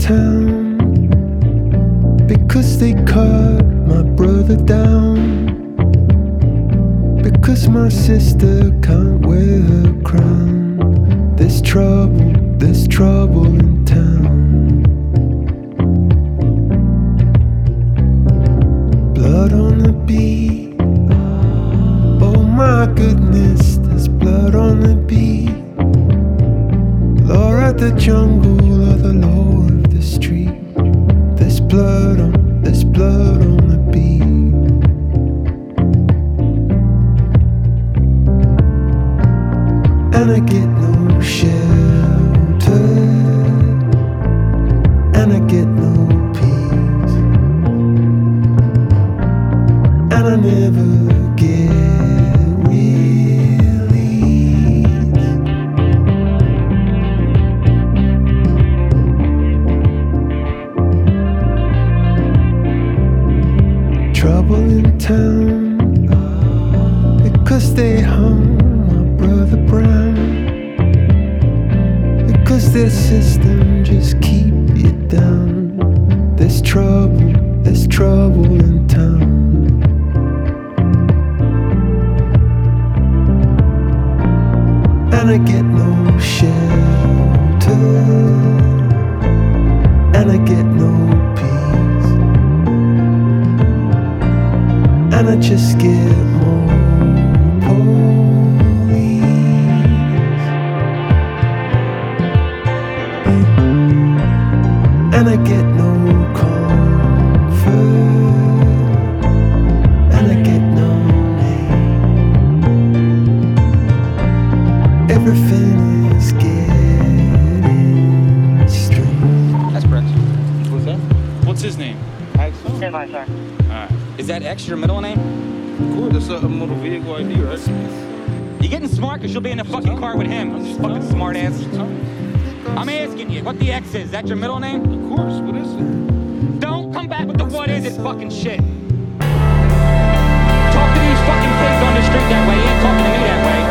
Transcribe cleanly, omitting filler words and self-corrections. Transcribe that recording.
town because they cut my brother down, because my sister can't wear her crown. There's trouble in town. Blood on the beat, oh my goodness, there's blood on the beat. Law of the jungle or the law of the street. There's blood on the beat. And I get no shelter, and I get no peace, and I never get released. Trouble in town because they hung my brother Brown, because their system just keep you down. There's trouble in town. And I get no shelter, and I get no peace, and I just get more police. And I get no comfort, and I get no name. Everything is getting strange. That's correct. What's that? What's his name? Axel? Stand by, sir. Is that X your middle name? Cool, that's a motor vehicle ID, right? You getting smart because you'll be in the fucking car with him. You fucking smart ass. I'm asking you, what the X is? That your middle name? Of course, what is it? Don't come back with the what is it fucking shit. Talk to these fucking kids on the street that way. You ain't talking to me that way.